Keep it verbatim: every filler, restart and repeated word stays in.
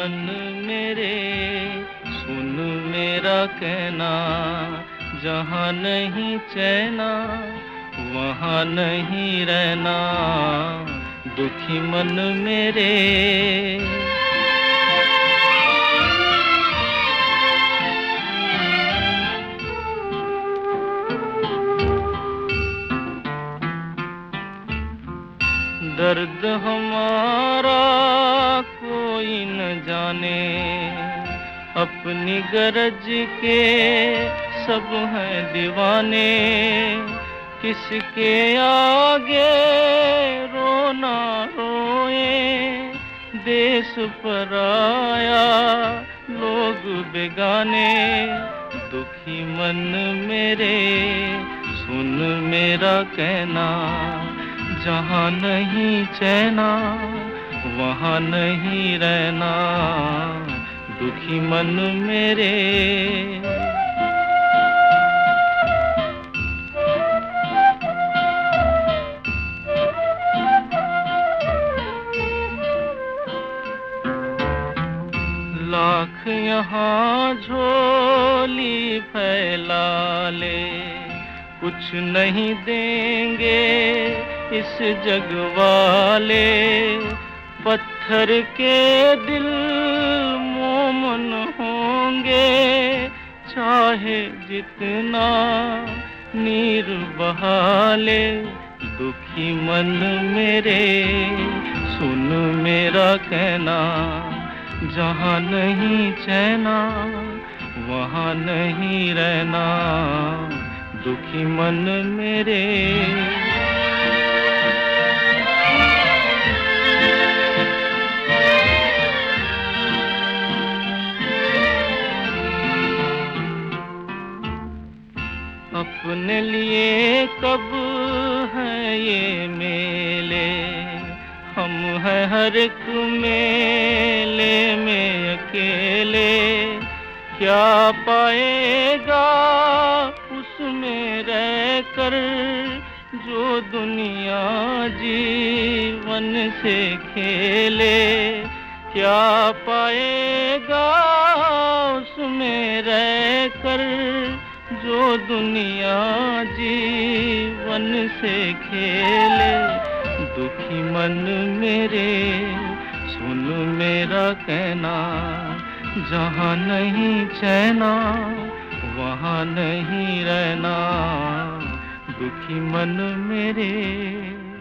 मन मेरे सुन मेरा कहना, जहाँ नहीं चैना वहाँ नहीं रहना, दुखी मन मेरे। दर्द हमारा कोई न जाने, अपनी गरज के सब हैं दीवाने, किसके आगे रोना रोए, देश पराया लोग बेगाने, दुखी मन मेरे सुन मेरा कहना, जहाँ नहीं चैना वहाँ नहीं रहना, दुखी मन मेरे। लाख यहाँ झोली फैला ले, कुछ नहीं देंगे इस जग वाले, पत्थर के दिल मोमन होंगे, चाहे जितना नीर बहा ले, दुखी मन मेरे सुन मेरा कहना, जहाँ नहीं चैना वहाँ नहीं रहना, दुखी मन मेरे। अपने लिए कब है ये मेले, हम हैं हर एक मेले में अकेले, क्या पाएगा उसमें रहकर जो दुनिया जीवन से खेले, क्या पाएगा उसमें रहकर जो दुनिया जीवन से खेले, दुखी मन मेरे सुन मेरा कहना, जहाँ नहीं चैना वहाँ नहीं रहना, दुखी मन मेरे।